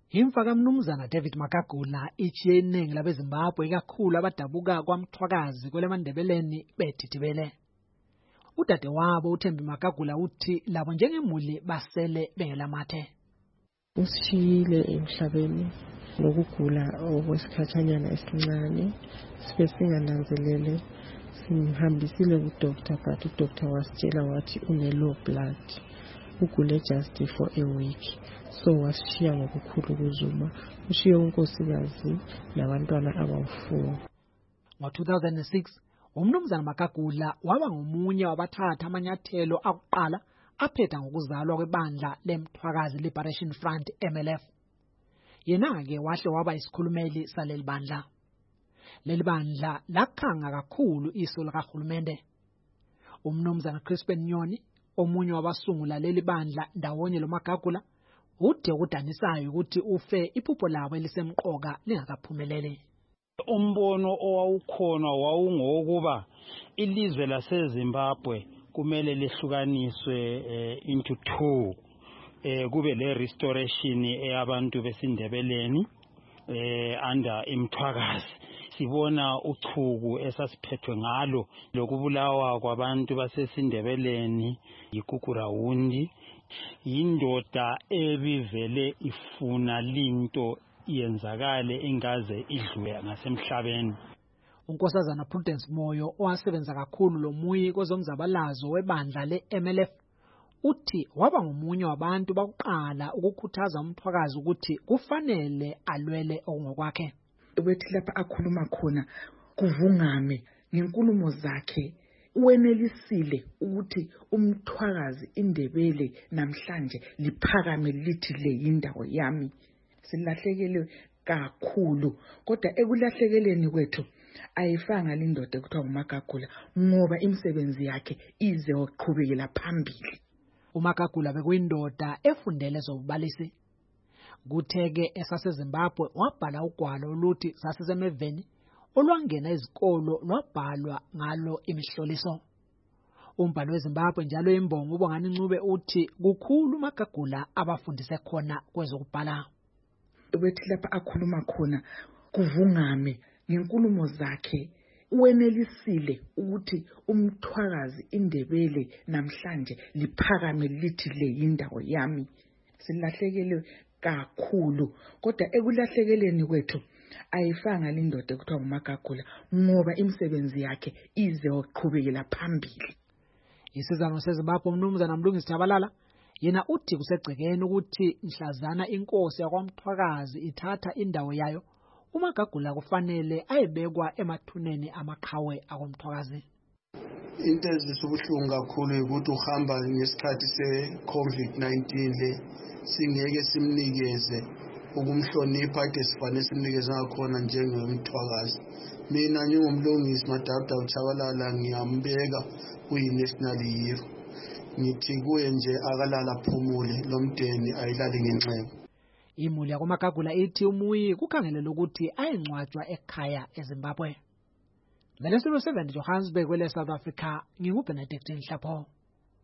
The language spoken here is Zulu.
Imfa kaMnumzana David Makagula ichiye iningi labeZimbabwe ikakhulu abadabuka kwaMthwakazi kweleMandebeleni bethithibele. Udadewabo uThembi Makagula uthi labo njengemuli basele bengelamathe. Usishiyile emhlabeni lokugula okwesikhathanyana esincane sibe singananzelele simhambisile ku-doctor but u-doctor wasitshela wathi une-low blood ugule just for a week, so wasishiya ngokukhulu ukuzuma, ushiye unkosikazi nabantwana abawu-4. Ngo-2006 uMnumzana Makagula waba ngomunye wabathatha amanyathelo akuqala aphetha ngokuzalwa kwebandla leMthwakazi Liberation Front MLF. Yena-ke wahle waba isikhulumeli saleli bandla. Leli bandla lakhanga kakhulu iso likahulumende. uMnumzana Crispin Nyoni, omunye wabasungula leli bandla ndawonye loMakagula, ude ukudanisayo ukuthi ufe iphupho labo elisemqoka lingakaphumeleli. Umbono owawukhona wawungokuba ilizwe laseZimbabwe kumele lehlukaniswe into two, kube le restoration eyabantu besindebeleni under iMthwakazi. Sibona uchuku esasiphethwe ngalo lokubulawa kwabantu basesindebeleni yikukurawundi, indoda ebivele ifuna linto yenzakale ingaze idlule ngasemhlabeni. uNkosazana Prudence Moyo owasebenza kakhulu lomuyi kwezomzabalazo webandla le-MLF uthi waba ngomunye wabantu bakuqala ukukhuthaza uMthwakazi ukuthi kufanele alwele okungokwakhe. Wethi lapha akhuluma khona kuvungame ngenkulumo zakhe uwenelisile ukuthi uMthwakazi indebele namhlanje liphakame lithi le yindawo yami. Silahlekele kakhulu, kodwa ekulahlekeleni kwethu ayifanga lindoda ekuthiwa uMakagula ngoba imisebenzi yakhe ize waqhubekela phambili. uMakagula bekuyindoda efundele zobubalisi. Kutheke esaseZimbabwe wabhala ugwalo oluthi sasesemeveni olwangena izikolo lwabhalwa ngalo imihloliso. Umbhalo weZimbabwe njalo imbongo uBongani Ncube uthi kukhulu uMakagula abafundise khona kwezokubhala. Wethi lapha akhuluma khona kuvungame ngenkulumo zakhe uwenelisile ukuthi uMthwakazi indebele namhlanje liphakame lithi le yindawo yami. Silahlekele kakhulu, kodwa ekulahlekeleni kwethu ayifanga lindoda ekuthiwa uMakagula ngoba imisebenzi yakhe ize waqhubekela phambili. Isizano seZimbabwe uMnumzana Mlungisi Tshabalala yena uthi kusegcekeni ukuthi mhlazana inkosi yakwaMthwakazi ithatha indawo yayo, uMakagula kufanele ayebekwa emathuneni amaqhawe akoMthwakazi. Into ezisubuhlungu kakhulu ukuthi uhamba ngesikhathi se-COVID-19 le singeke simnikeze ukumhlonipha ade sifanele simnikeze ngakhona njengeMthwakazi. Mina njengomlungisi Madam Tshabalala ngiyambeka kuyi-national hero. Ngithi kuye nje akalala phumule lomdeni ayilali ngenxeba. Imuli yakoMakagula ithi umuyi kukhangelelwe ukuthi ayengcwatshwa ekhaya eZimbabwe. Ngaleso 7 Johannesburg kwele South Africa, nginguBenedict Nhlapho.